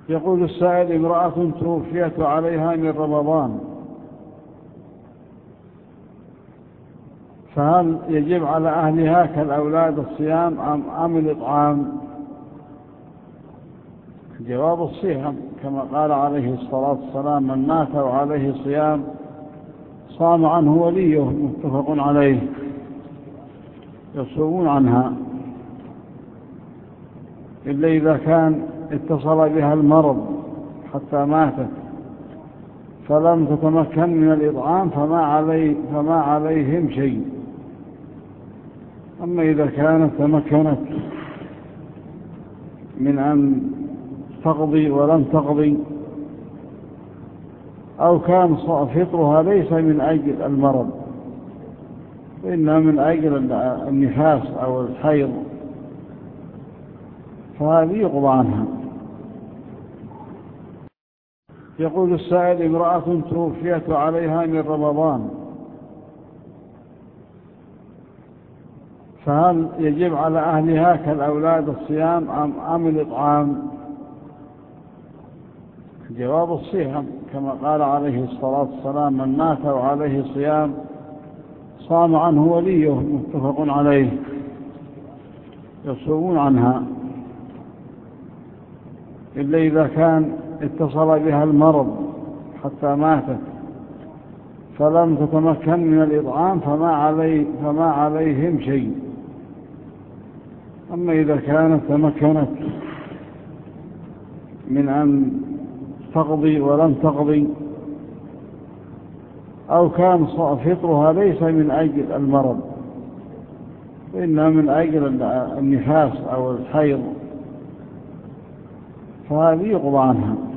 يقول السائل: امرأة توفيت عليها من رمضان، فهل يجب على أهلها كالأولاد الصيام أم الإطعام؟ جواب: الصيام، كما قال عليه الصلاة والسلام: من مات وعليه صيام صام عنه وليه، متفق عليه. يصومون عنها إلا إذا كان اتصل بها المرض حتى ماتت فلم تتمكن من الإطعام فما عليهم شيء. أما إذا كانت تمكنت من أن تقضي ولم تقضي، أو كان فطرها ليس من أجل المرض وإنما من أجل النفاس أو الحيض، فهذه يقضى عنها. يقول السائل: امرأة توفيت عليها من رمضان، فهل يجب على أهلها كالأولاد الصيام أم الإطعام؟ جواب: الصيام، كما قال عليه الصلاة والسلام: من مات وعليه صيام صام عنه وليه، متفق عليه. يصومون عنها إلا إذا كان اتصل بها المرض حتى ماتت فلم تتمكن من الإطعام فما عليهم شيء. أما إذا كانت تمكنت من أن تقضي ولم تقضي، أو كان فطرها ليس من أجل المرض وإنما من أجل النفاس أو الحيض، فهذه يقضى عنها.